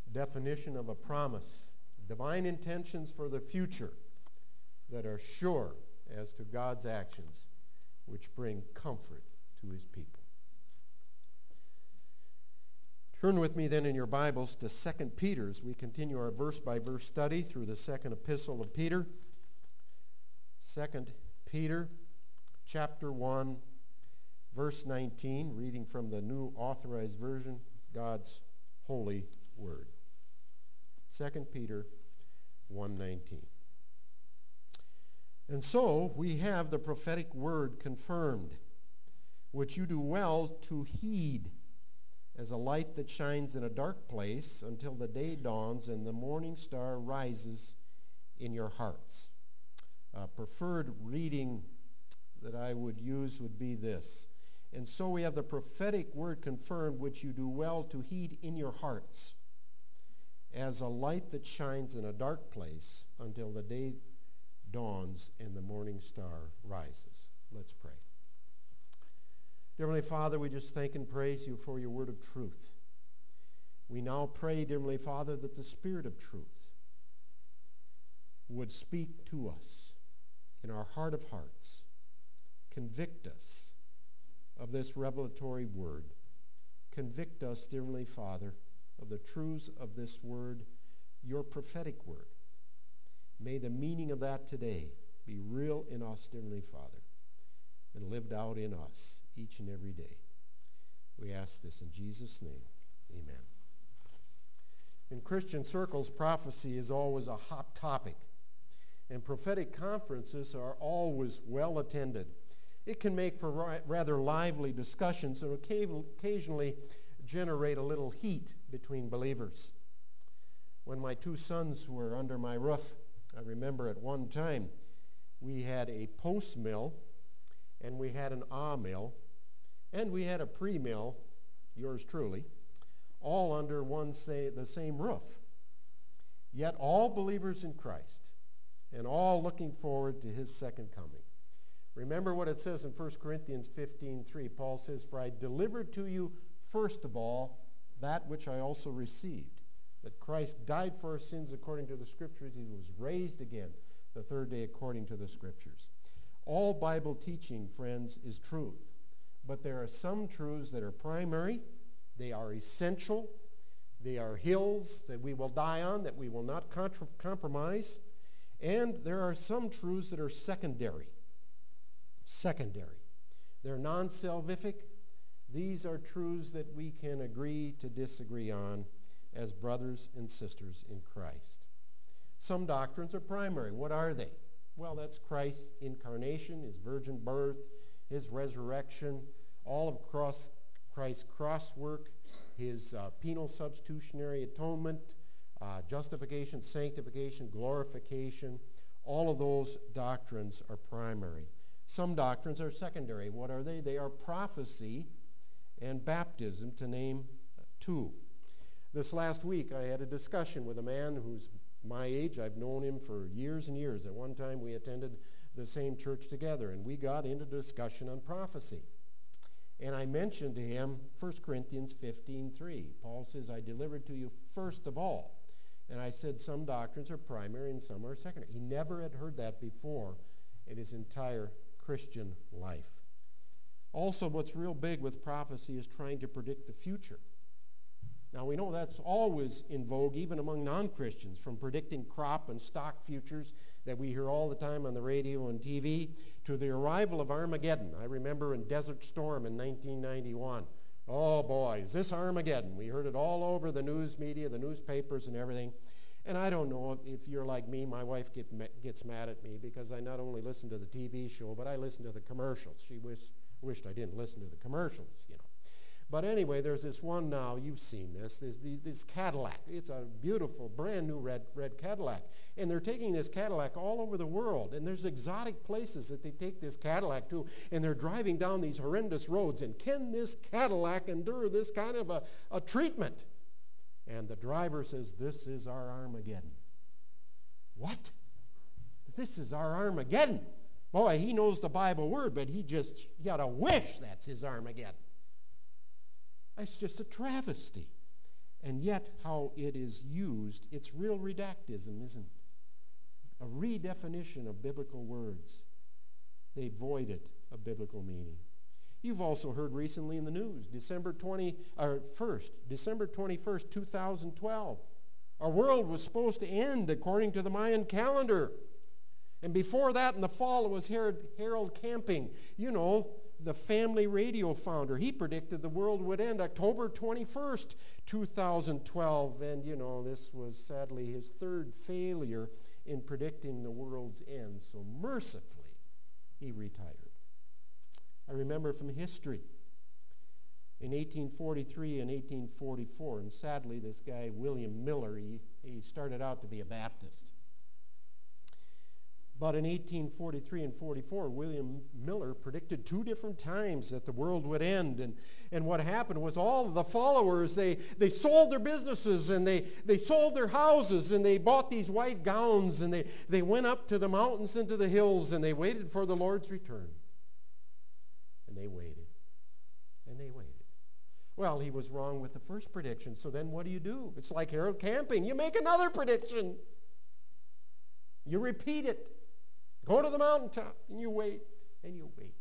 definition of a promise, divine intentions for the future that are sure as to God's actions, which bring comfort to his people. Turn with me then in your Bibles to 2 Peter as we continue our verse-by-verse study through the second epistle of Peter. 2 Peter chapter 1, verse 19, reading from the New Authorized Version, God's holy word. 2 Peter 1:19. And so we have the prophetic word confirmed, which you do well to heed, as a light that shines in a dark place until the day dawns and the morning star rises in your hearts. A preferred reading that I would use would be this. And so we have the prophetic word confirmed, which you do well to heed in your hearts, as a light that shines in a dark place until the day dawns and the morning star rises. Let's pray. Dear Heavenly Father, we just thank and praise you for your word of truth. We now pray, dear Heavenly Father, that the Spirit of truth would speak to us in our heart of hearts, convict us of this revelatory word. Convict us, dear Heavenly Father, of the truths of this word, your prophetic word. May the meaning of that today be real in us, dear Heavenly Father, and lived out in us each and every day. We ask this in Jesus' name. Amen. In Christian circles, prophecy is always a hot topic, and prophetic conferences are always well attended. It can make for rather lively discussions and occasionally generate a little heat between believers. When my two sons were under my roof, I remember at one time we had a post mill, and we had an mill, and we had a pre-mill, yours truly, all under the same roof. Yet all believers in Christ, and all looking forward to his second coming. Remember what it says in 1 Corinthians 15:3. Paul says, "For I delivered to you first of all that which I also received, that Christ died for our sins according to the Scriptures. He was raised again the third day according to the Scriptures." All Bible teaching, friends, is truth. But there are some truths that are primary, they are essential, they are hills that we will die on, that we will not compromise, and there are some truths that are secondary. They're non-salvific. These are truths that we can agree to disagree on as brothers and sisters in Christ. Some doctrines are primary. What are they? Well, that's Christ's incarnation, his virgin birth, his resurrection, all of Christ's cross work, his penal substitutionary atonement, justification, sanctification, glorification. All of those doctrines are primary. Some doctrines are secondary. What are they? They are prophecy and baptism, to name two. This last week, I had a discussion with a man who's my age. I've known him for years and years. At one time, we attended the same church together, and we got into discussion on prophecy. And I mentioned to him 1 Corinthians 15:3. Paul says, "I delivered to you first of all." And I said some doctrines are primary and some are secondary. He never had heard that before in his entire Christian life. Also, what's real big with prophecy is trying to predict the future. Now, we know that's always in vogue, even among non-Christians, from predicting crop and stock futures that we hear all the time on the radio and TV, to the arrival of Armageddon. I remember in Desert Storm in 1991. Oh boy, is this Armageddon? We heard it all over the news media, the newspapers and everything. And I don't know if you're like me, my wife gets mad at me because I not only listen to the TV show, but I listen to the commercials. She wished I didn't listen to the commercials, you know. But anyway, there's this one now, you've seen this, this Cadillac. It's a beautiful, brand new red Cadillac. And they're taking this Cadillac all over the world. And there's exotic places that they take this Cadillac to. And they're driving down these horrendous roads. And can this Cadillac endure this kind of a treatment? And the driver says, "This is our Armageddon." What? This is our Armageddon? Boy, he knows the Bible word, but he got to wish that's his Armageddon. It's just a travesty. And yet, how it is used, it's real redactism, isn't it? A redefinition of biblical words. They void it of biblical meaning. You've also heard recently in the news, December 21st, 2012. Our world was supposed to end according to the Mayan calendar. And before that, in the fall, it was Harold Camping, the family radio founder. He predicted the world would end October 21st, 2012. And, this was sadly his third failure in predicting the world's end. So mercifully, he retired. I remember from history, in 1843 and 1844, and sadly this guy, William Miller, he started out to be a Baptist. But in 1843 and 44, William Miller predicted 2 different times that the world would end. And what happened was all of the followers, they sold their businesses and they sold their houses and they bought these white gowns and they went up to the mountains and to the hills and they waited for the Lord's return. And they waited. And they waited. Well, he was wrong with the first prediction, so then what do? It's like Harold Camping. You make another prediction. You repeat it. Go to the mountaintop, and you wait, and you wait.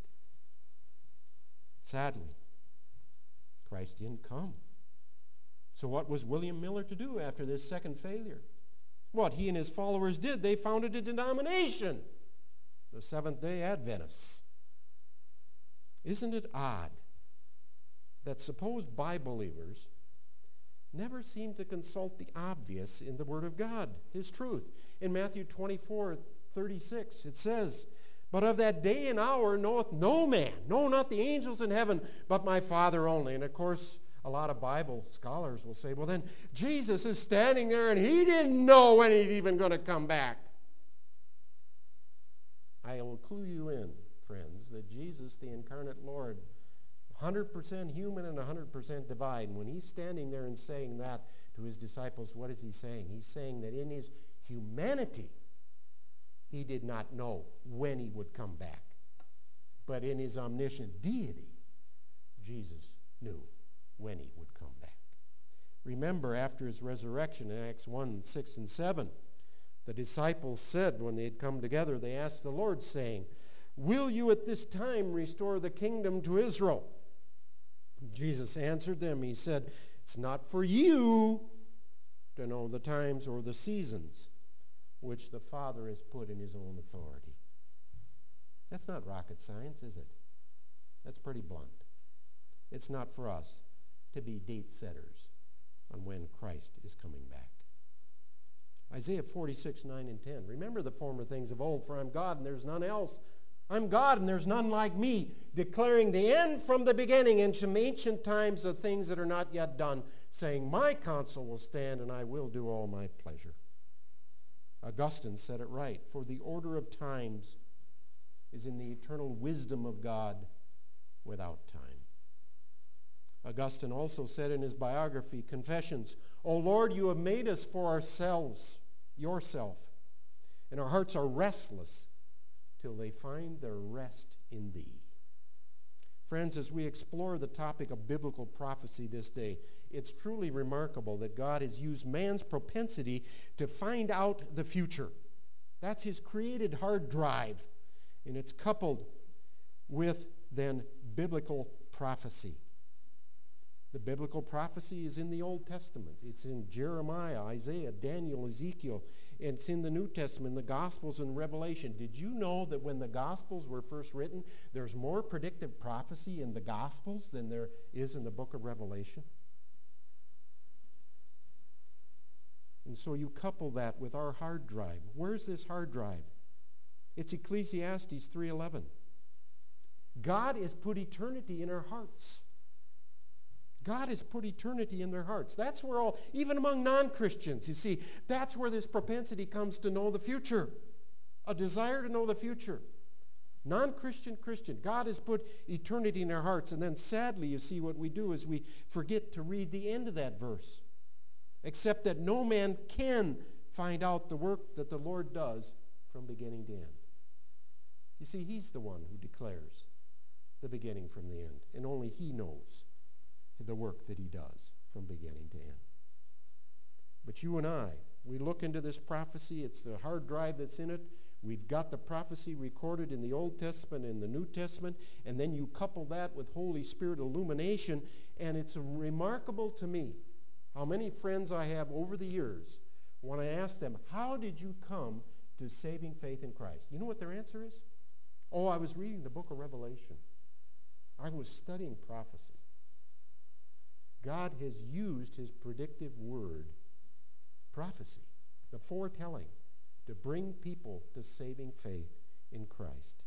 Sadly, Christ didn't come. So what was William Miller to do after this second failure? What he and his followers did, they founded a denomination, the Seventh-day Adventists. Isn't it odd that supposed Bible believers never seem to consult the obvious in the Word of God, His truth? In Matthew 24:36, it says, "But of that day and hour knoweth no man, no, not the angels in heaven, but my Father only." And of course, a lot of Bible scholars will say, well then, Jesus is standing there and he didn't know when he's even going to come back. I will clue you in, friends, that Jesus, the incarnate Lord, 100% human and 100% divine, when he's standing there and saying that to his disciples, what is he saying? He's saying that in his humanity, he did not know when he would come back. But in his omniscient deity, Jesus knew when he would come back. Remember, after his resurrection in Acts 1, 6, and 7, the disciples said when they had come together, they asked the Lord, saying, "Will you at this time restore the kingdom to Israel?" Jesus answered them, he said, "It's not for you to know the times or the seasons which the Father has put in his own authority." That's not rocket science, is it? That's pretty blunt. It's not for us to be date setters on when Christ is coming back. Isaiah 46, 9 and 10. "Remember the former things of old, for I'm God and there's none else. I'm God and there's none like me, declaring the end from the beginning and from ancient times of things that are not yet done, saying, my counsel will stand and I will do all my pleasure." Augustine said it right, "For the order of times is in the eternal wisdom of God without time." Augustine also said in his biography, Confessions, "O Lord, you have made us for ourselves, yourself, and our hearts are restless till they find their rest in thee." Friends, as we explore the topic of biblical prophecy this day, it's truly remarkable that God has used man's propensity to find out the future. That's his created hard drive, and it's coupled with then biblical prophecy. The biblical prophecy is in the Old Testament. It's in Jeremiah, Isaiah, Daniel, Ezekiel. And it's in the New Testament, the Gospels and Revelation. Did you know that when the Gospels were first written, there's more predictive prophecy in the Gospels than there is in the book of Revelation? And so you couple that with our hard drive. Where's this hard drive? It's Ecclesiastes 3:11. God has put eternity in our hearts. God has put eternity in their hearts. That's where even among non-Christians, you see, that's where this propensity comes to know the future. A desire to know the future. Non-Christian, Christian. God has put eternity in our hearts. And then sadly, you see, what we do is we forget to read the end of that verse. Except that no man can find out the work that the Lord does from beginning to end. You see, he's the one who declares the beginning from the end. And only he knows the work that he does from beginning to end. But you and I, we look into this prophecy. It's the hard drive that's in it. We've got the prophecy recorded in the Old Testament and the New Testament, and then you couple that with Holy Spirit illumination, and it's remarkable to me how many friends I have over the years, when I ask them, how did you come to saving faith in Christ? You know what their answer is? Oh, I was reading the book of Revelation. I was studying prophecy. God has used his predictive word, prophecy, the foretelling, to bring people to saving faith in Christ.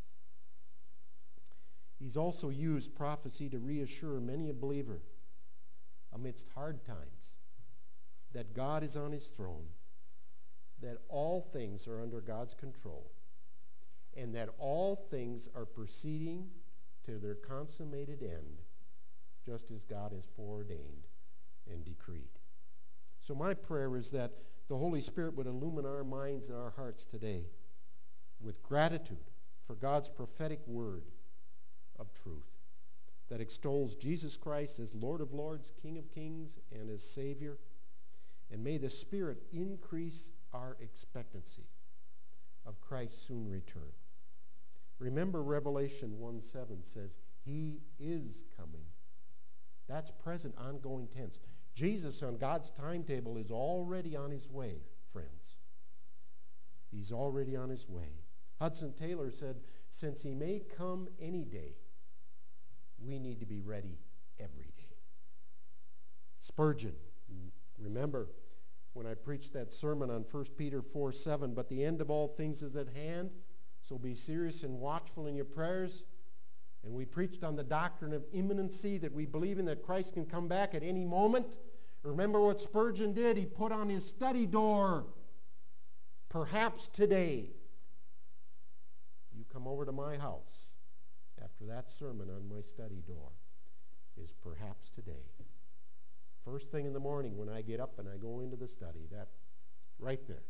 He's also used prophecy to reassure many a believer amidst hard times that God is on his throne, that all things are under God's control, and that all things are proceeding to their consummated end, just as God has foreordained and decreed. So my prayer is that the Holy Spirit would illumine our minds and our hearts today with gratitude for God's prophetic word of truth that extols Jesus Christ as Lord of Lords, King of Kings, and as Savior. And may the Spirit increase our expectancy of Christ's soon return. Remember, Revelation 1:7 says, he is coming. That's present, ongoing tense. Jesus on God's timetable is already on his way, friends. He's already on his way. Hudson Taylor said, since he may come any day, we need to be ready every day. Spurgeon, remember when I preached that sermon on 1 Peter 4:7, but the end of all things is at hand, so be serious and watchful in your prayers. And we preached on the doctrine of imminency, that we believe in that Christ can come back at any moment. Remember what Spurgeon did? He put on his study door, perhaps today. You come over to my house after that sermon on my study door is perhaps today. First thing in the morning when I get up and I go into the study, that right there,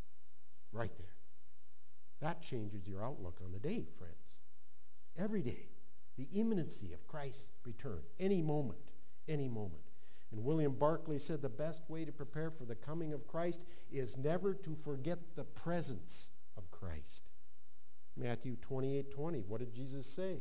that changes your outlook on the day, friends. Every day. The imminency of Christ's return. Any moment. And William Barclay said the best way to prepare for the coming of Christ is never to forget the presence of Christ. Matthew 28:20. What did Jesus say?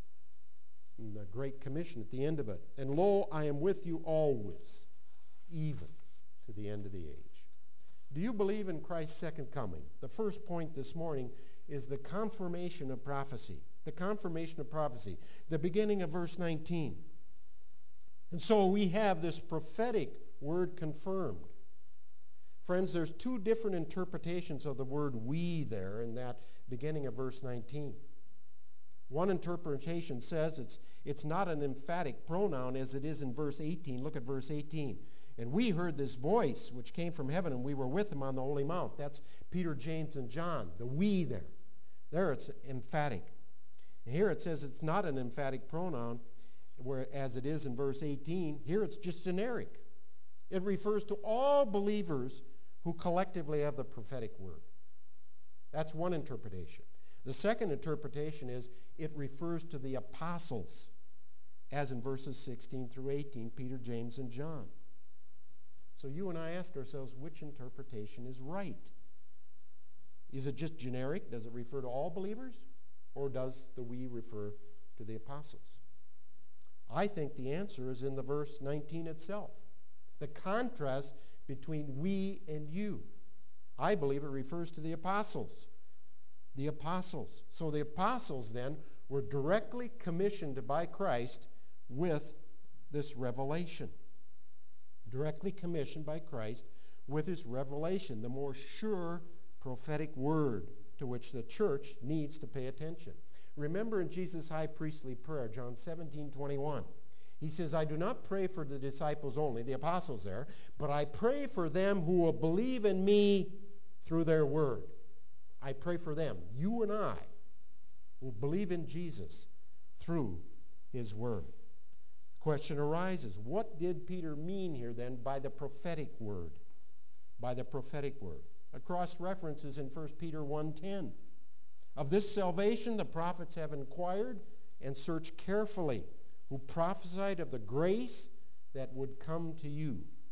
In the Great Commission at the end of it. And lo, I am with you always, even to the end of the age. Do you believe in Christ's second coming? The first point this morning is the confirmation of prophecy. The confirmation of prophecy. The beginning of verse 19. And so we have this prophetic word confirmed. Friends, there's two different interpretations of the word we there in that beginning of verse 19. One interpretation says it's not an emphatic pronoun as it is in verse 18. Look at verse 18. And we heard this voice which came from heaven, and we were with him on the holy mount. That's Peter, James, and John. The we there. There it's emphatic. And here it says it's not an emphatic pronoun, whereas it is in verse 18. Here it's just generic. It refers to all believers who collectively have the prophetic word. That's one interpretation. The second interpretation is it refers to the apostles, as in verses 16 through 18, Peter, James, and John. So you and I ask ourselves, which interpretation is right? Is it just generic? Does it refer to all believers? Or does the we refer to the apostles? I think the answer is in the verse 19 itself. The contrast between we and you. I believe it refers to the apostles. The apostles. So the apostles then were directly commissioned by Christ with this revelation. Directly commissioned by Christ with his revelation, the more sure prophetic word to which the church needs to pay attention. Remember in Jesus' high priestly prayer, John 17:21, he says, I do not pray for the disciples only, the apostles there, but I pray for them who will believe in me through their word. I pray for them, you and I, who believe in Jesus through his word. The question arises, what did Peter mean here then by the prophetic word? By the prophetic word. A cross-reference is in 1 Peter 1:10. Of this salvation the prophets have inquired and searched carefully, who prophesied of the grace that would come to you.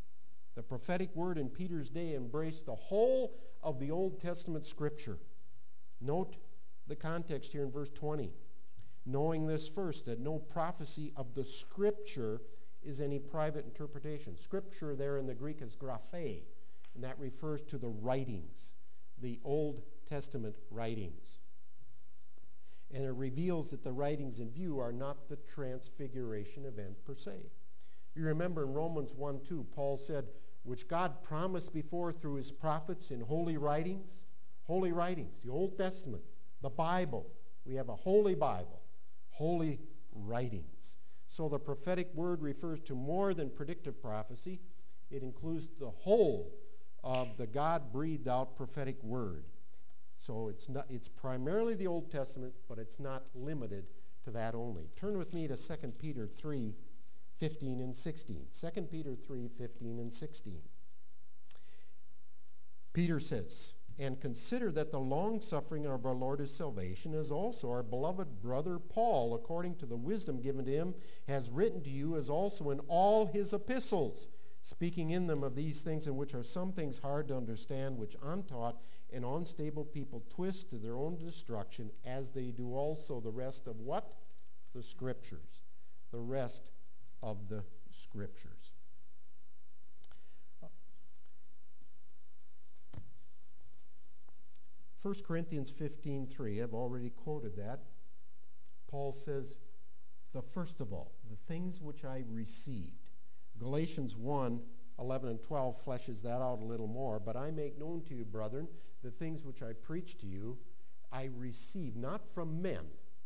The prophetic word in Peter's day embraced the whole of the Old Testament Scripture. Note the context here in verse 20. Knowing this first, that no prophecy of the Scripture is any private interpretation. Scripture there in the Greek is graphe, and that refers to the writings, the Old Testament writings. And it reveals that the writings in view are not the transfiguration event per se. You remember in Romans 1:2, Paul said, which God promised before through his prophets in holy writings, the Old Testament, the Bible. We have a holy Bible, holy writings. So the prophetic word refers to more than predictive prophecy. It includes the whole of the God-breathed out prophetic word. So it's primarily the Old Testament, but it's not limited to that only. Turn with me to 2 Peter 3:15 and 16. 2 Peter 3:15 and 16. Peter says, and consider that the long-suffering of our Lord is salvation, as also our beloved brother Paul, according to the wisdom given to him, has written to you, as also in all his epistles, speaking in them of these things, in which are some things hard to understand, which untaught and unstable people twist to their own destruction, as they do also the rest of what? The Scriptures. The rest of the Scriptures. 1 Corinthians 15:3, I've already quoted that. Paul says, the first of all, the things which I received. Galatians 1:11 and 12 fleshes that out a little more. But I make known to you, brethren, the things which I preach to you, I received not from men,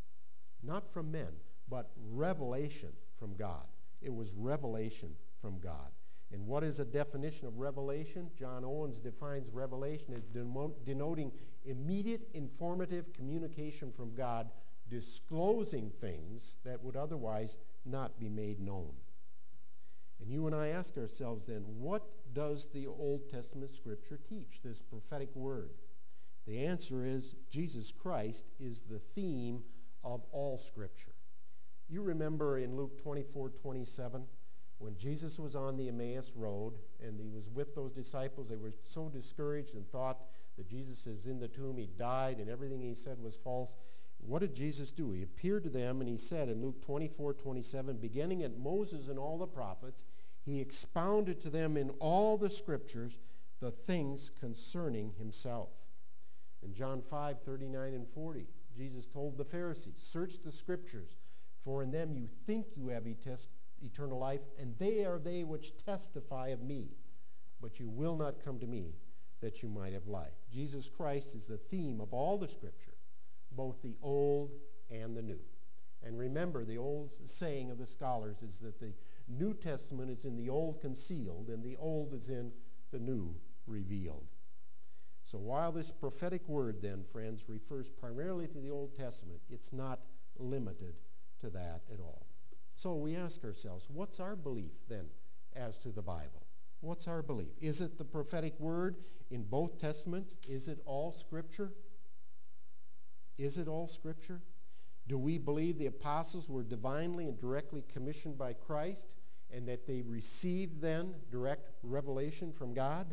but revelation from God. It was revelation from God. And what is a definition of revelation? John Owens defines revelation as denoting immediate informative communication from God, disclosing things that would otherwise not be made known. And you and I ask ourselves then, what does the Old Testament Scripture teach, this prophetic word? The answer is Jesus Christ is the theme of all Scripture. You remember in Luke 24:27, when Jesus was on the Emmaus Road and he was with those disciples, they were so discouraged and thought that Jesus is in the tomb, he died, and everything he said was false. What did Jesus do? He appeared to them and he said in Luke 24:27, beginning at Moses and all the prophets, he expounded to them in all the Scriptures the things concerning himself. In John 5:39 and 40, Jesus told the Pharisees, search the Scriptures, for in them you think you have eternal life, and they are they which testify of me. But you will not come to me, that you might have life. Jesus Christ is the theme of all the Scripture, both the Old and the New. And remember, the old saying of the scholars is that the New Testament is in the Old concealed, and the Old is in the New revealed. So while this prophetic word then, friends, refers primarily to the Old Testament, it's not limited to that at all. So we ask ourselves, what's our belief then as to the Bible? What's our belief? Is it the prophetic word in both Testaments? Is it all Scripture? Is it all Scripture? Do we believe the apostles were divinely and directly commissioned by Christ and that they received then direct revelation from God?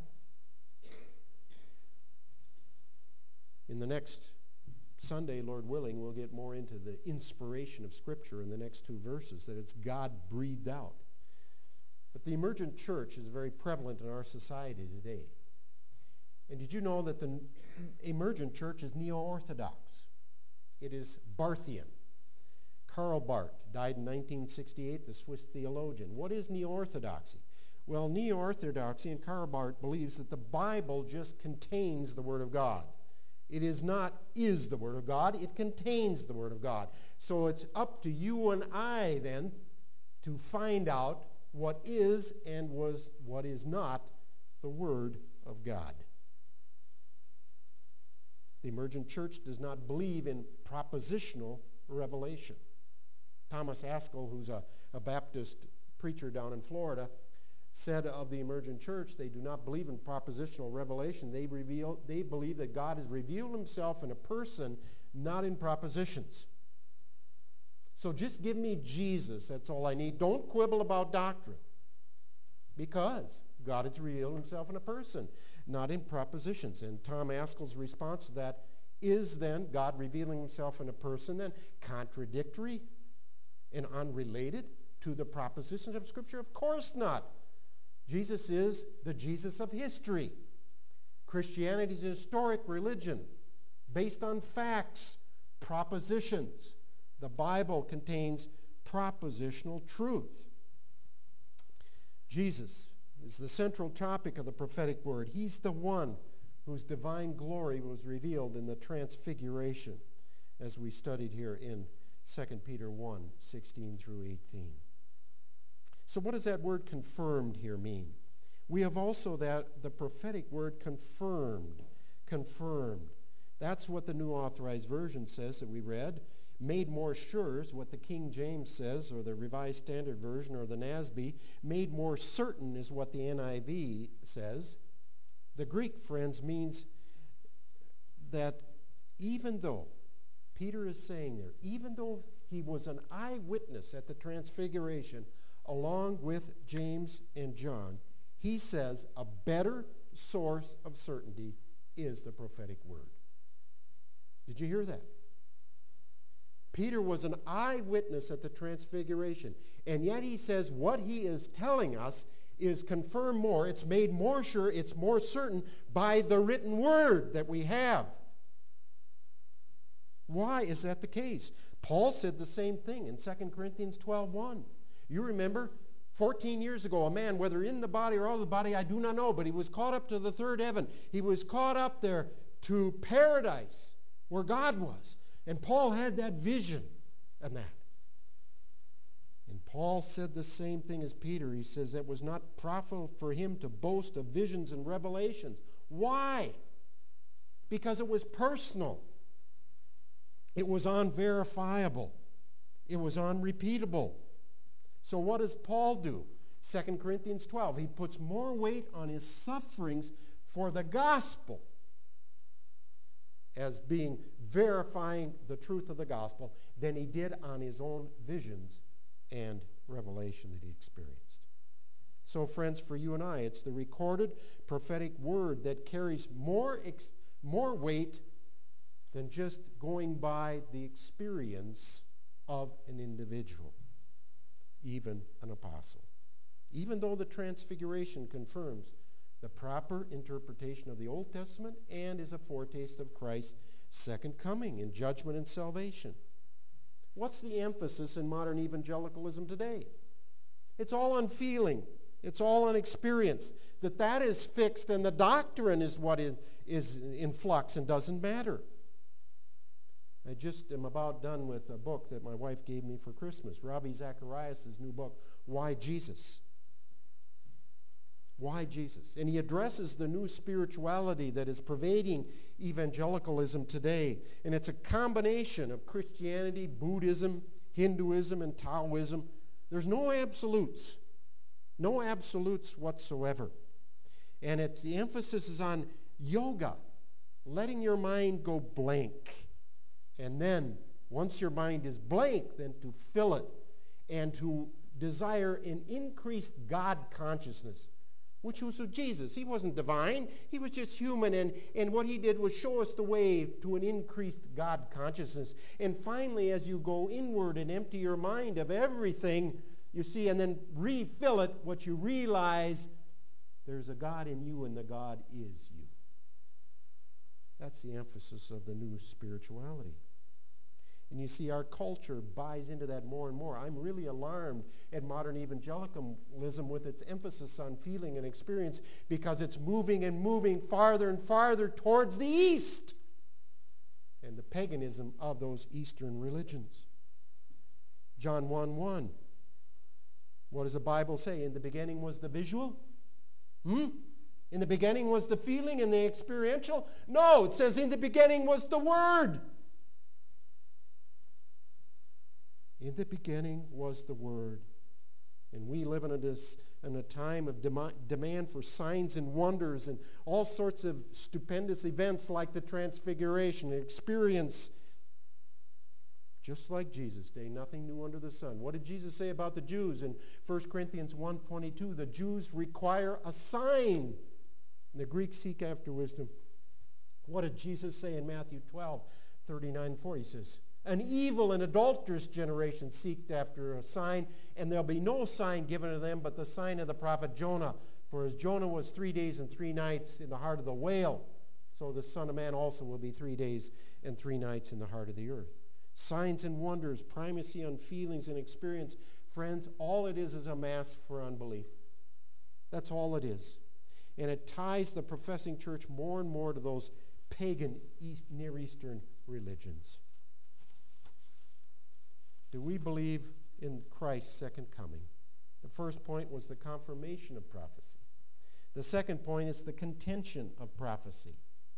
In the next Sunday, Lord willing, we'll get more into the inspiration of Scripture in the next two verses, that it's God-breathed out. But the emergent church is very prevalent in our society today. And did you know that the emergent church is neo-Orthodox? It is Barthian. Karl Barth died in 1968, the Swiss theologian. What is neo-Orthodoxy? Well, neo-Orthodoxy, and Karl Barth believes that the Bible just contains the Word of God. It is the Word of God, it contains the Word of God. So it's up to you and I then to find out what is and what is not the Word of God. The emergent church does not believe in propositional revelation. Thomas Haskell, who's a Baptist preacher down in Florida, said of the emergent church, they do not believe in propositional revelation. They believe that God has revealed himself in a person, not in propositions. So just give me Jesus, that's all I need. Don't quibble about doctrine. Because God has revealed himself in a person, not in propositions. And Tom Askel's response to that is then God revealing himself in a person then contradictory and unrelated to the propositions of Scripture? Of course not. Jesus is the Jesus of history. Christianity is a historic religion based on facts, propositions. The Bible contains propositional truth. Jesus is the central topic of the prophetic word. He's the one whose divine glory was revealed in the transfiguration, as we studied here in 2 Peter 1, 16 through 18. So what does that word confirmed here mean? We have also the prophetic word confirmed. Confirmed. That's what the New Authorized Version says that we read. Made more sure is what the King James says, or the Revised Standard Version, or the NASB. Made more certain is what the NIV says. The Greek, friends, means that even though, Peter is saying there, even though he was an eyewitness at the Transfiguration, along with James and John, he says a better source of certainty is the prophetic word. Did you hear that? Peter was an eyewitness at the Transfiguration, and yet he says what he is telling us is confirmed more, it's made more sure, it's more certain by the written word that we have. Why is that the case? Paul said the same thing in 2 Corinthians 12:1. You remember, 14 years ago, a man, whether in the body or out of the body, I do not know, but he was caught up to the third heaven. He was caught up there to paradise, where God was. And Paul had that vision and that. And Paul said the same thing as Peter. He says it was not profitable for him to boast of visions and revelations. Why? Because it was personal. It was unverifiable. It was unrepeatable. So what does Paul do? 2 Corinthians 12. He puts more weight on his sufferings for the gospel as being verifying the truth of the gospel than he did on his own visions and revelation that he experienced. So friends, for you and I, it's the recorded prophetic word that carries more weight than just going by the experience of an individual, even an apostle. Even though the Transfiguration confirms the proper interpretation of the Old Testament and is a foretaste of Christ's second coming in judgment and salvation. What's the emphasis in modern evangelicalism today? It's all on feeling. It's all on experience. That is fixed, and the doctrine is what is in flux and doesn't matter. I just am about done with a book that my wife gave me for Christmas, Ravi Zacharias' new book, Why Jesus? Why Jesus? And he addresses the new spirituality that is pervading evangelicalism today. And it's a combination of Christianity, Buddhism, Hinduism, and Taoism. There's no absolutes. No absolutes whatsoever. And the emphasis is on yoga, letting your mind go blank. And then, once your mind is blank, then to fill it and to desire an increased God consciousness, which was of Jesus. He wasn't divine. He was just human, and what he did was show us the way to an increased God consciousness. And finally, as you go inward and empty your mind of everything, you see, and then refill it, what you realize, there's a God in you, and the God is you. That's the emphasis of the new spirituality. And you see, our culture buys into that more and more. I'm really alarmed at modern evangelicalism with its emphasis on feeling and experience, because it's moving and moving farther and farther towards the East and the paganism of those Eastern religions. John 1:1. What does the Bible say? In the beginning was the visual? In the beginning was the feeling and the experiential? No, it says in the beginning was the Word. In the beginning was the Word. And we live in a time of demand for signs and wonders and all sorts of stupendous events like the Transfiguration, experience Just like Jesus, day nothing new under the sun. What did Jesus say about the Jews in 1 Corinthians 1:22? The Jews require a sign. And the Greeks seek after wisdom. What did Jesus say in Matthew 12:39-40? He says, an evil and adulterous generation seeked after a sign, and there'll be no sign given to them but the sign of the prophet Jonah. For as Jonah was 3 days and 3 nights in the heart of the whale, so the Son of Man also will be 3 days and 3 nights in the heart of the earth. Signs and wonders, primacy on feelings and experience. Friends, all it is a mask for unbelief. That's all it is. And it ties the professing church more and more to those pagan Near Eastern religions. Do we believe in Christ's second coming? The first point was the confirmation of prophecy. The second point is the contention of prophecy.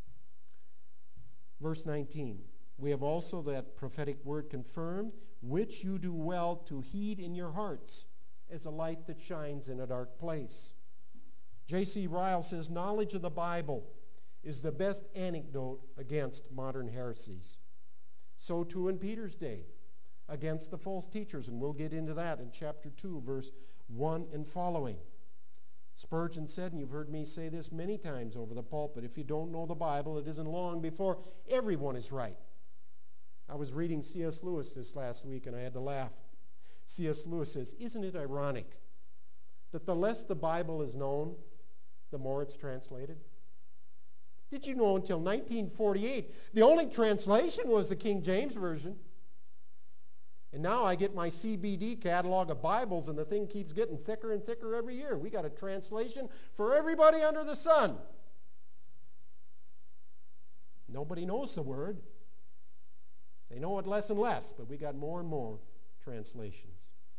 Verse 19, we have also that prophetic word confirmed, which you do well to heed in your hearts as a light that shines in a dark place. J.C. Ryle says, knowledge of the Bible is the best antidote against modern heresies. So too in Peter's day, against the false teachers, and we'll get into that in chapter 2, verse 1 and following. Spurgeon said, and you've heard me say this many times over the pulpit, if you don't know the Bible, it isn't long before everyone is right. I was reading C.S. Lewis this last week, and I had to laugh. C.S. Lewis says, isn't it ironic that the less the Bible is known, the more it's translated? Did you know until 1948, the only translation was the King James Version? And now I get my CBD catalog of Bibles, and the thing keeps getting thicker and thicker every year. We got a translation for everybody under the sun. Nobody knows the word. They know it less and less, but we got more and more translations.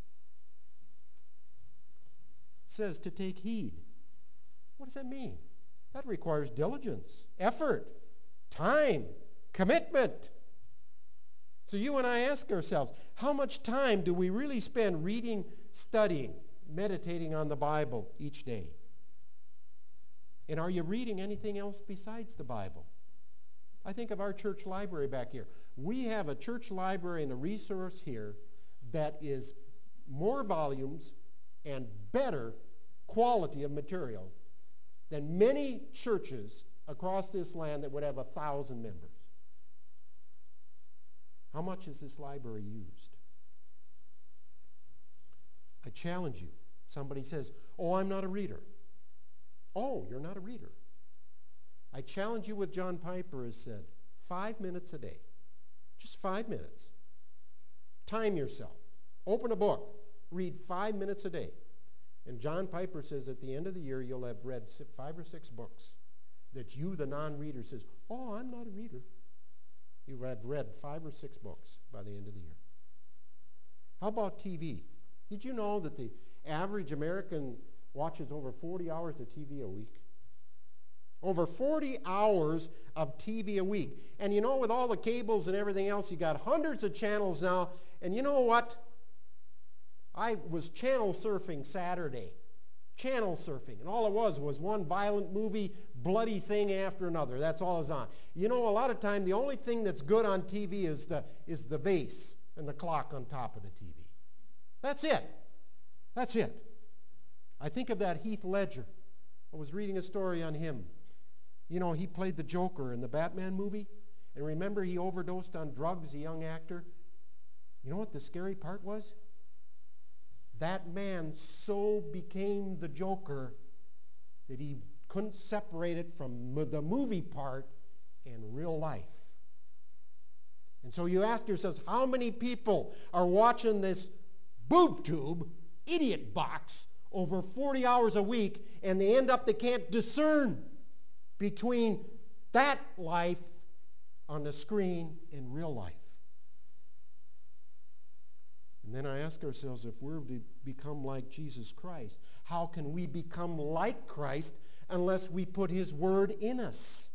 It says to take heed. What does that mean? That requires diligence, effort, time, commitment. So you and I ask ourselves, how much time do we really spend reading, studying, meditating on the Bible each day? And are you reading anything else besides the Bible? I think of our church library back here. We have a church library and a resource here that is more volumes and better quality of material than many churches across this land that would have 1,000 members. How much is this library used? I challenge you. Somebody says, oh, I'm not a reader. Oh, you're not a reader. I challenge you what John Piper has said. 5 minutes a day. Just 5 minutes. Time yourself. Open a book. Read 5 minutes a day. And John Piper says at the end of the year you'll have read 5 or 6 books that you, the non-reader, says, oh, I'm not a reader. You have read 5 or 6 books by the end of the year. How about TV? Did you know that the average American watches over 40 hours of TV a week? Over 40 hours of TV a week. And you know, with all the cables and everything else, you got hundreds of channels now. And you know what? I was channel surfing Saturday. Channel surfing. And all it was one violent movie, bloody thing after another. That's all it's on. You know, a lot of time, the only thing that's good on TV is the vase and the clock on top of the TV. That's it. That's it. I think of that Heath Ledger. I was reading a story on him. You know, he played the Joker in the Batman movie. And remember, he overdosed on drugs, a young actor. You know what the scary part was? That man so became the Joker that he couldn't separate it from the movie part and real life. And so you ask yourselves, how many people are watching this boob tube, idiot box, over 40 hours a week, and they can't discern between that life on the screen and real life. And then I ask ourselves, if we're to become like Jesus Christ, how can we become like Christ unless we put His Word in us?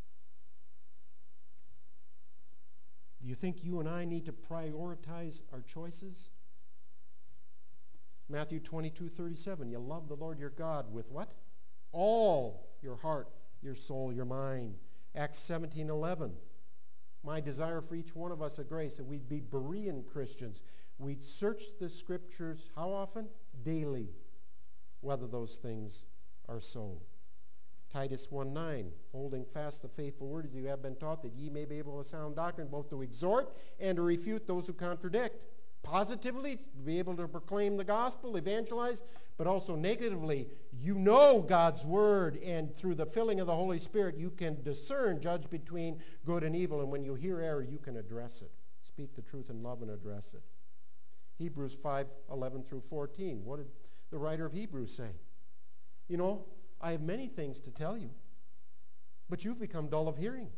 Do you think you and I need to prioritize our choices? Matthew 22:37, you love the Lord your God with what? All your heart, your soul, your mind. Acts 17:11, My desire for each one of us at Grace that we'd be Berean Christians. We'd search the Scriptures, how often? Daily, whether those things are so. Titus 1:9, holding fast the faithful word as you have been taught, that ye may be able to sound doctrine, both to exhort and to refute those who contradict. Positively, to be able to proclaim the gospel, evangelize, but also negatively, you know God's word, and through the filling of the Holy Spirit, you can discern, judge between good and evil, and when you hear error, you can address it. Speak the truth in love and address it. Hebrews 5:11 through 14. What did the writer of Hebrews say? You know, I have many things to tell you, but you've become dull of hearing.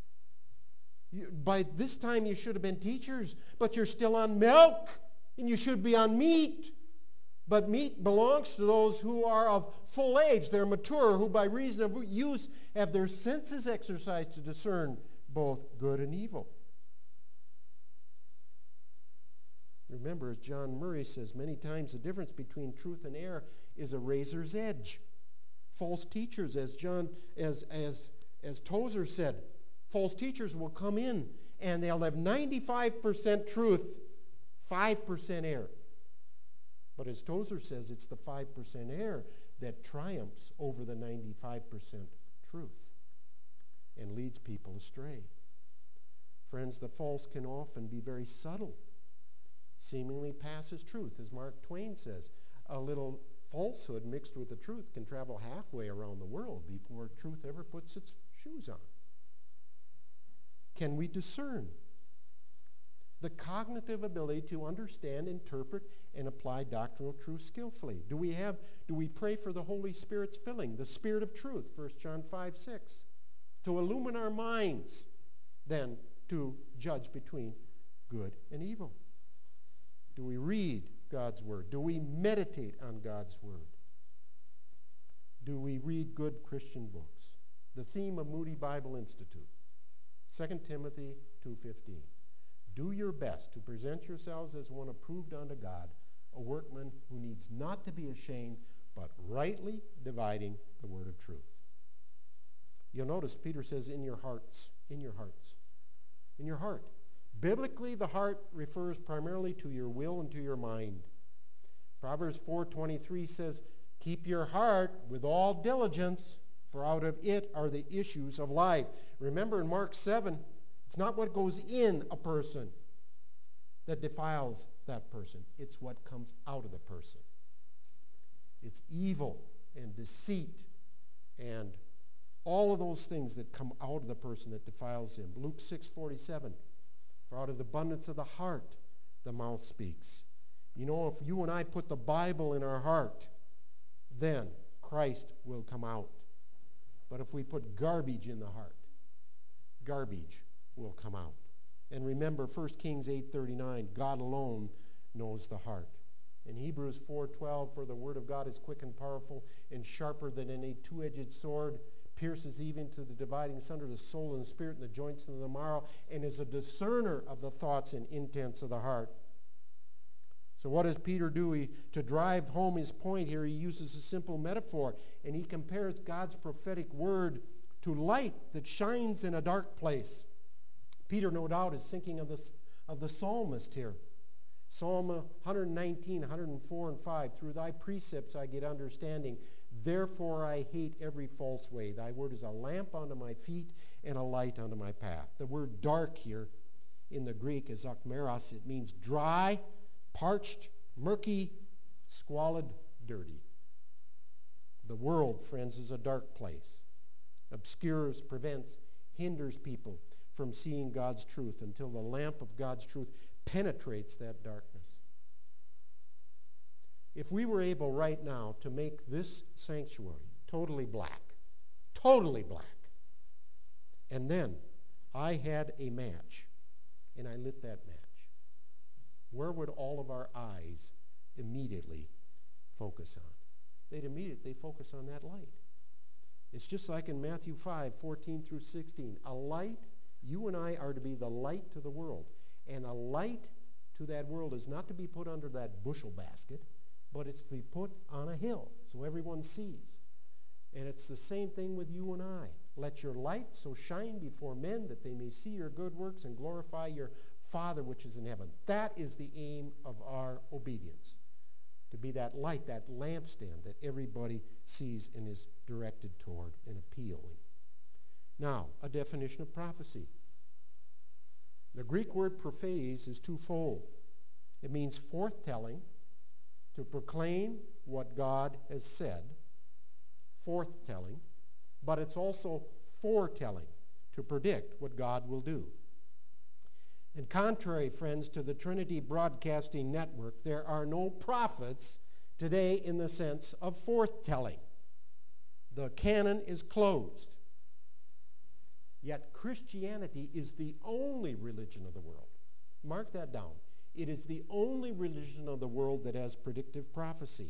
By this time you should have been teachers, but you're still on milk, and you should be on meat. But meat belongs to those who are of full age. They're mature, who by reason of use have their senses exercised to discern both good and evil. Remember, as John Murray says, many times the difference between truth and error is a razor's edge. False teachers, as Tozer said, false teachers will come in and they'll have 95% truth, 5% error. But as Tozer says, it's the 5% error that triumphs over the 95% truth and leads people astray. Friends, the false can often be very subtle, seemingly passes truth. As Mark Twain says, a little falsehood mixed with the truth can travel halfway around the world before truth ever puts its shoes on. Can we discern? The cognitive ability to understand, interpret, and apply doctrinal truth skillfully. Do we pray for the Holy Spirit's filling, the Spirit of truth, 1 John 5:6, to illumine our minds, then to judge between good and evil? Do we read God's Word? Do we meditate on God's Word? Do we read good Christian books? The theme of Moody Bible Institute, 2 Timothy 2:15. Do your best to present yourselves as one approved unto God, a workman who needs not to be ashamed, but rightly dividing the word of truth. You'll notice Peter says, in your hearts, in your hearts, in your heart. Biblically, the heart refers primarily to your will and to your mind. Proverbs 4:23 says, keep your heart with all diligence, for out of it are the issues of life. Remember in Mark 7, it's not what goes in a person that defiles that person. It's what comes out of the person. It's evil and deceit and all of those things that come out of the person that defiles him. Luke 6:47, for out of the abundance of the heart, the mouth speaks. You know, if you and I put the Bible in our heart, then Christ will come out. But if we put garbage in the heart, garbage will come out. And remember 1 Kings 8:39, God alone knows the heart. In Hebrews 4:12, for the word of God is quick and powerful and sharper than any two-edged sword, pierces even to the dividing asunder the soul and the spirit and the joints and the marrow, and is a discerner of the thoughts and intents of the heart. So what does Peter do? To drive home his point here, he uses a simple metaphor, and he compares God's prophetic word to light that shines in a dark place. Peter, no doubt, is thinking of the psalmist here. Psalm 119, 104, and 5. Through thy precepts I get understanding. Therefore I hate every false way. Thy word is a lamp unto my feet and a light unto my path. The word dark here in the Greek is akmeros. It means dry, parched, murky, squalid, dirty. The world, friends, is a dark place. Obscures, prevents, hinders people from seeing God's truth until the lamp of God's truth penetrates that darkness. If we were able right now to make this sanctuary totally black, and then I had a match, and I lit that match, where would all of our eyes immediately focus on? They'd immediately focus on that light. It's just like in Matthew 5:14 through 16. A light, you and I are to be the light to the world. And a light to that world is not to be put under that bushel basket, but it's to be put on a hill so everyone sees. And it's the same thing with you and I. Let your light so shine before men that they may see your good works and glorify your Father which is in heaven. That is the aim of our obedience. To be that light, that lampstand that everybody sees and is directed toward and appealing. Now, a definition of prophecy. The Greek word prophes is twofold. It means forthtelling, to proclaim what God has said, forthtelling, but it's also foretelling, to predict what God will do. And contrary, friends, to the Trinity Broadcasting Network, there are no prophets today in the sense of forthtelling. The canon is closed. Yet Christianity is the only religion of the world. Mark that down. It is the only religion of the world that has predictive prophecy.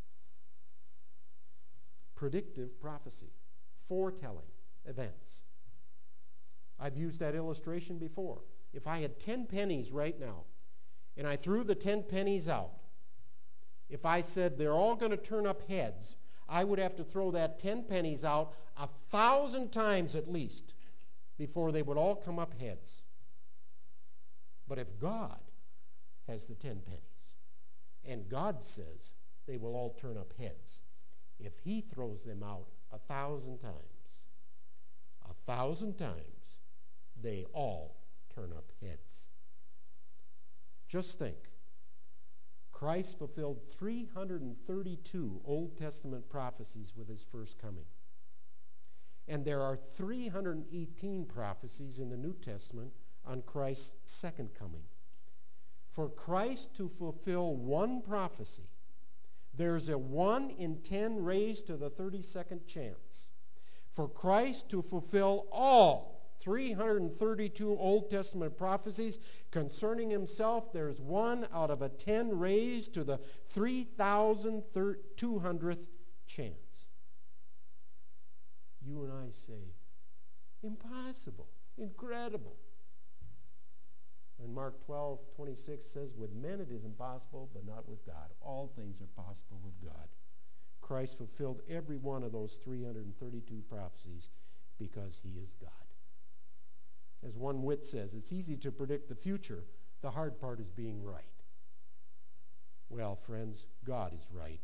Predictive prophecy. Foretelling events. I've used that illustration before. If I had 10 pennies right now, and I threw the 10 pennies out, if I said they're all going to turn up heads, I would have to throw that 10 pennies out 1,000 times at least before they would all come up heads. But if God has the 10 pennies, and God says they will all turn up heads, if he throws them out 1,000 times, 1,000 times, they all turn up heads. Just think. Christ fulfilled 332 Old Testament prophecies with his first coming. And there are 318 prophecies in the New Testament on Christ's second coming. For Christ to fulfill one prophecy, there's a 1 in 10 raised to the 32nd chance. For Christ to fulfill all 332 Old Testament prophecies concerning himself, there's 1 out of a 10 raised to the 3,200th chance. You and I say, impossible, incredible. And Mark 12:26 says, with men it is impossible, but not with God. All things are possible with God. Christ fulfilled every one of those 332 prophecies because he is God. As one wit says, it's easy to predict the future. The hard part is being right. Well, friends, God is right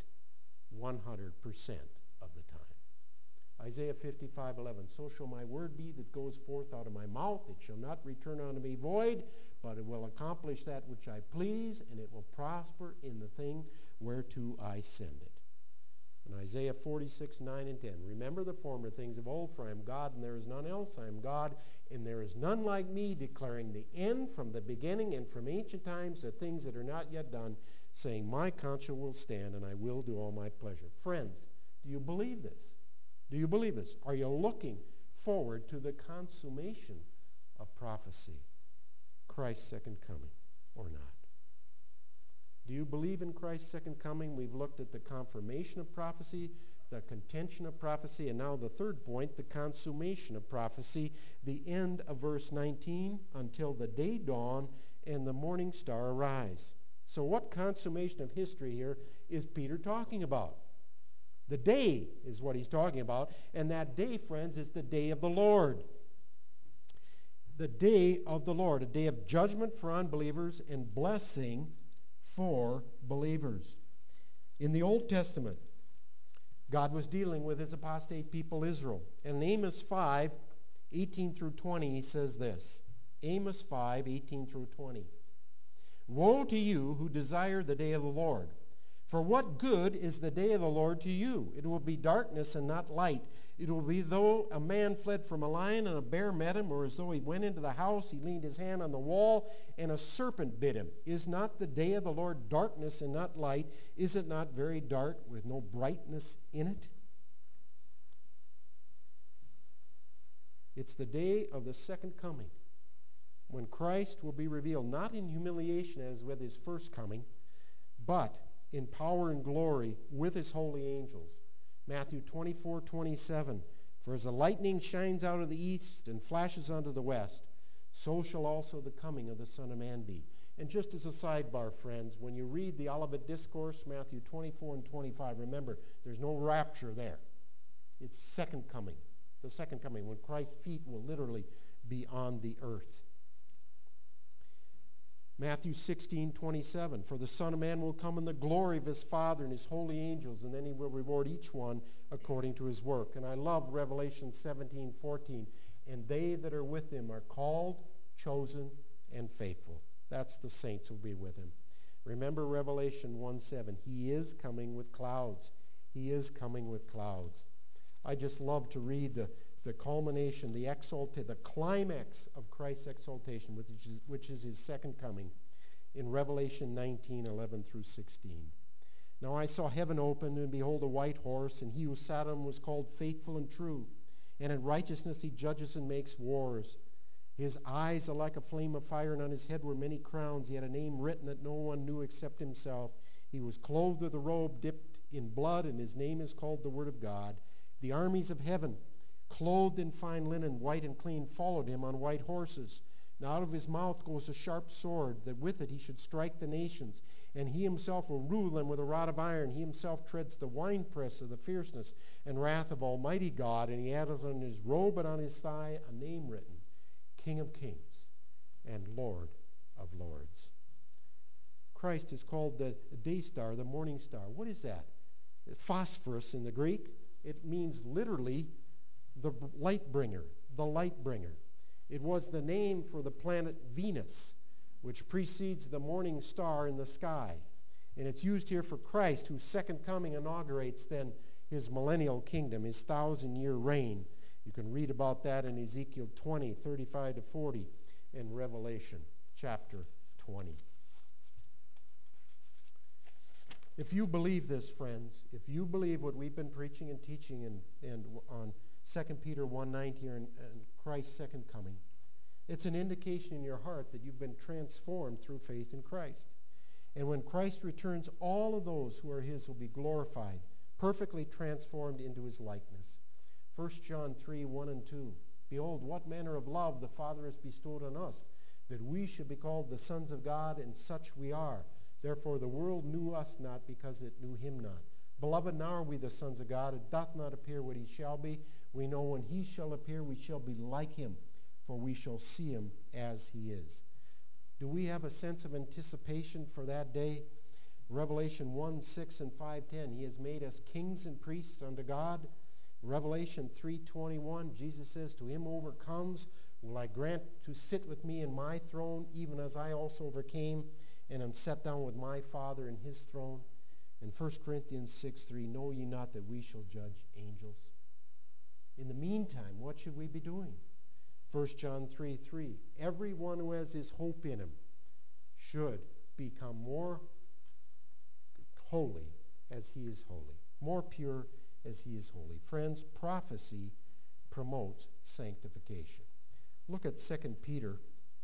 100% of the time. Isaiah 55:11, so shall my word be that goes forth out of my mouth. It shall not return unto me void, but it will accomplish that which I please, and it will prosper in the thing whereto I send it. In Isaiah 46:9 and 10, remember the former things of old, for I am God, and there is none else. I am God, and there is none like me, declaring the end from the beginning and from ancient times, the things that are not yet done, saying, my counsel will stand, and I will do all my pleasure. Friends, do you believe this? Do you believe this? Are you looking forward to the consummation of prophecy, Christ's second coming, or not? Do you believe in Christ's second coming? We've looked at the confirmation of prophecy, the contention of prophecy, and now the third point, the consummation of prophecy, the end of verse 19, until the day dawn and the morning star arise. So what consummation of history here is Peter talking about? The day is what he's talking about, and that day, friends, is the day of the Lord. The day of the Lord, a day of judgment for unbelievers and blessing for believers. In the Old Testament, God was dealing with his apostate people Israel. And in Amos 5:18 through 20, he says this. Amos 5:18 through 20. Woe to you who desire the day of the Lord. For what good is the day of the Lord to you? It will be darkness and not light. It will be though a man fled from a lion and a bear met him, or as though he went into the house, he leaned his hand on the wall, and a serpent bit him. Is not the day of the Lord darkness and not light? Is it not very dark with no brightness in it? It's the day of the second coming, when Christ will be revealed, not in humiliation as with his first coming, but in power and glory with his holy angels. Matthew 24:27, for as the lightning shines out of the east and flashes unto the west, so shall also the coming of the Son of Man be. And just as a sidebar, friends, when you read the Olivet Discourse, Matthew 24 and 25, remember, there's no rapture there. It's second coming. The second coming, when Christ's feet will literally be on the earth. Matthew 16:27, for the Son of Man will come in the glory of his Father and his holy angels, and then he will reward each one according to his work. And I love Revelation 17:14, and they that are with him are called, chosen, and faithful. That's the saints who will be with him. Remember Revelation 1:7, he is coming with clouds. He is coming with clouds. I just love to read the culmination, the climax of Christ's exaltation, which is his second coming, in Revelation 19:11 through 16. Now I saw heaven open, and behold, a white horse, and he who sat on him was called Faithful and True. And in righteousness he judges and makes wars. His eyes are like a flame of fire, and on his head were many crowns. He had a name written that no one knew except himself. He was clothed with a robe dipped in blood, and his name is called the Word of God. The armies of heaven, clothed in fine linen, white and clean, followed him on white horses. Now out of his mouth goes a sharp sword, that with it he should strike the nations. And he himself will rule them with a rod of iron. He himself treads the winepress of the fierceness and wrath of Almighty God. And he has on his robe and on his thigh a name written, King of Kings and Lord of Lords. Christ is called the day star, the morning star. What is that? Phosphorus in the Greek. It means literally the light bringer, the light bringer. It was the name for the planet Venus, which precedes the morning star in the sky. And it's used here for Christ, whose second coming inaugurates then his millennial kingdom, his 1,000-year reign. You can read about that in Ezekiel 20:35 to 40, and Revelation chapter 20. If you believe this, friends, if you believe what we've been preaching and teaching and on 2 Peter 1:9 here and Christ's second coming, it's an indication in your heart that you've been transformed through faith in Christ. And when Christ returns, all of those who are his will be glorified, perfectly transformed into his likeness. 1 John 3:1 and 2. Behold, what manner of love the Father has bestowed on us, that we should be called the sons of God, and such we are. Therefore the world knew us not, because it knew him not. Beloved, now are we the sons of God. It doth not appear what he shall be. We know when he shall appear, we shall be like him, for we shall see him as he is. Do we have a sense of anticipation for that day? Revelation 1:6 and 5:10, he has made us kings and priests unto God. Revelation 3:21, Jesus says, to him who overcomes will I grant to sit with me in my throne, even as I also overcame and am set down with my Father in his throne. In 1 Corinthians 6:3, know ye not that we shall judge angels? In the meantime, what should we be doing? 1 John 3:3, everyone who has his hope in him should become more holy as he is holy, more pure as he is holy. Friends, prophecy promotes sanctification. Look at 2 Peter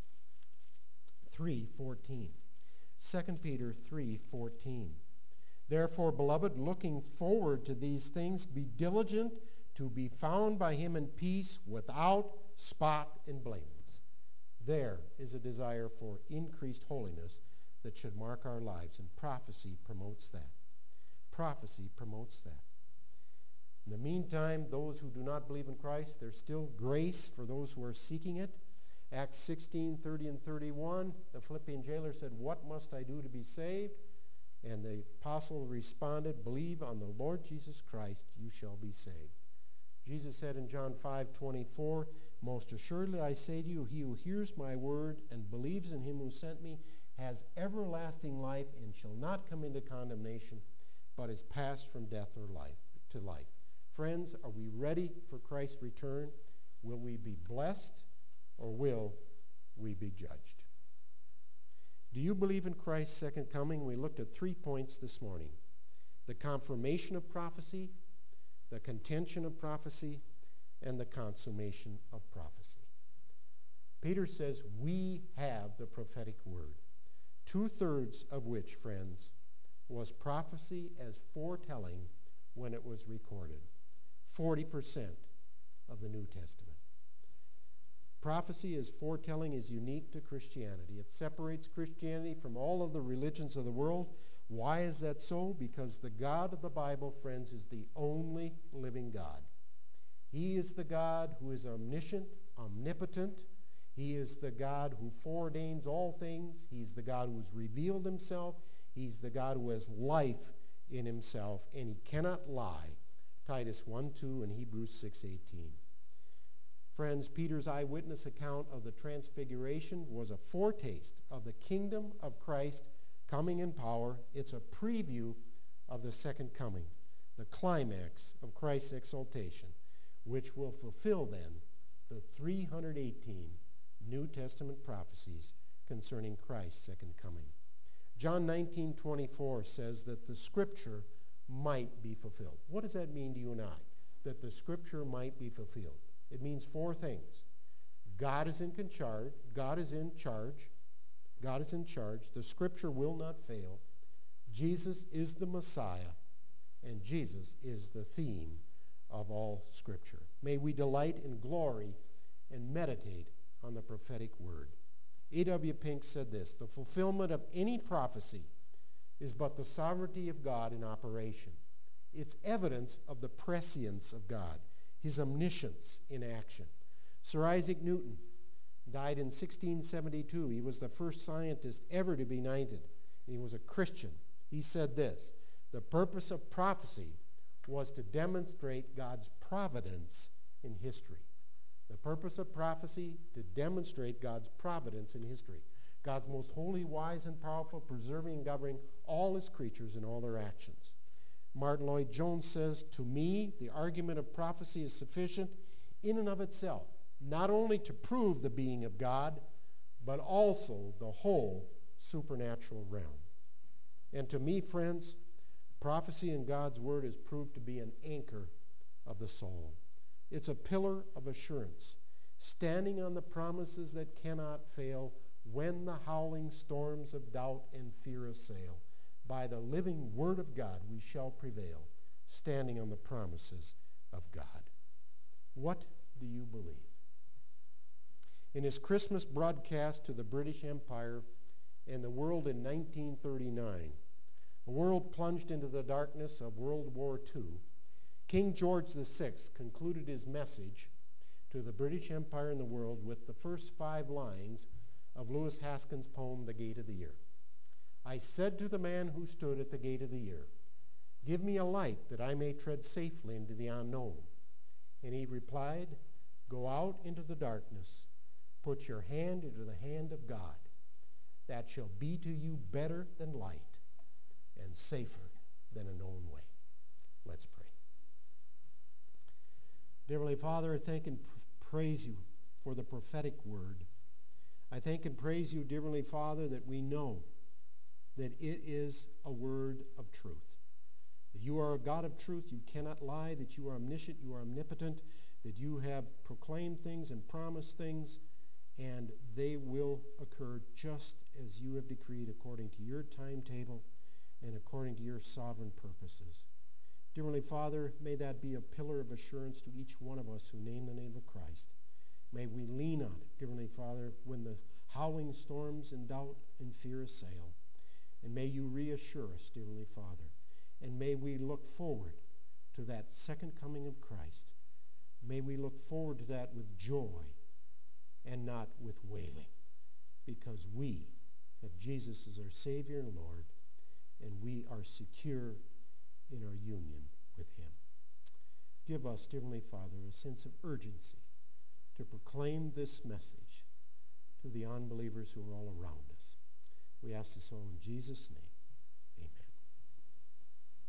3:14. 2 Peter 3:14. Therefore, beloved, looking forward to these things, be diligent to be found by him in peace, without spot and blameless. There is a desire for increased holiness that should mark our lives, and prophecy promotes that. Prophecy promotes that. In the meantime, those who do not believe in Christ, there's still grace for those who are seeking it. Acts 16:30 and 31, the Philippian jailer said, what must I do to be saved? And the apostle responded, believe on the Lord Jesus Christ, you shall be saved. Jesus said in John 5:24, most assuredly I say to you, he who hears my word and believes in him who sent me has everlasting life and shall not come into condemnation, but is passed from death or life to life. Friends, are we ready for Christ's return? Will we be blessed, or will we be judged? Do you believe in Christ's second coming? We looked at 3 points this morning: the confirmation of prophecy, the contention of prophecy, and the consummation of prophecy. Peter says we have the prophetic word, 2/3 of which, friends, was prophecy as foretelling when it was recorded. 40% of the New Testament. Prophecy as foretelling is unique to Christianity. It separates Christianity from all of the religions of the world. Why is that so? Because the God of the Bible, friends, is the only living God. He is the God who is omniscient, omnipotent. He is the God who foreordains all things. He's the God who has revealed himself. He's the God who has life in himself, and he cannot lie. Titus 1:2 and Hebrews 6:18. Friends, Peter's eyewitness account of the transfiguration was a foretaste of the kingdom of Christ coming in power. It's a preview of the second coming, the climax of Christ's exaltation, which will fulfill then the 318 New Testament prophecies concerning Christ's second coming. John 19:24 says that the Scripture might be fulfilled. What does that mean to you and I, that the Scripture might be fulfilled? It means four things. God is in charge. God is in charge. God is in charge. The Scripture will not fail. Jesus is the Messiah, and Jesus is the theme of all Scripture. May we delight in glory and meditate on the prophetic word. A.W. Pink said this: the fulfillment of any prophecy is but the sovereignty of God in operation. It's evidence of the prescience of God, his omniscience in action. Sir Isaac Newton died in 1672. He was the first scientist ever to be knighted, and he was a Christian. He said this: the purpose of prophecy was to demonstrate God's providence in history. The purpose of prophecy, to demonstrate God's providence in history. God's most holy, wise, and powerful, preserving and governing all his creatures in all their actions. Martin Lloyd-Jones says, to me, the argument of prophecy is sufficient in and of itself, not only to prove the being of God, but also the whole supernatural realm. And to me, friends, prophecy in God's word has proved to be an anchor of the soul. It's a pillar of assurance, standing on the promises that cannot fail when the howling storms of doubt and fear assail. By the living word of God we shall prevail, standing on the promises of God. What do you believe? In his Christmas broadcast to the British Empire and the world in 1939, a world plunged into the darkness of World War II, King George VI concluded his message to the British Empire and the world with the first 5 lines of Lewis Haskins' poem, The Gate of the Year. I said to the man who stood at the gate of the year, give me a light that I may tread safely into the unknown. And he replied, go out into the darkness, put your hand into the hand of God. That shall be to you better than light and safer than a known way. Let's pray. Dear Heavenly Father, I thank and praise you for the prophetic word. I thank and praise you, dear Heavenly Father, that we know that it is a word of truth. That you are a God of truth, you cannot lie, that you are omniscient, you are omnipotent, that you have proclaimed things and promised things, and they will occur just as you have decreed according to your timetable and according to your sovereign purposes. Dear Heavenly Father, may that be a pillar of assurance to each one of us who name the name of Christ. May we lean on it, dear Heavenly Father, when the howling storms and doubt and fear assail. And may you reassure us, dear Heavenly Father. And may we look forward to that second coming of Christ. May we look forward to that with joy and not with wailing, because we have Jesus as our Savior and Lord, and we are secure in our union with him. Give us, dear Heavenly Father, a sense of urgency to proclaim this message to the unbelievers who are all around us. We ask this all in Jesus' name.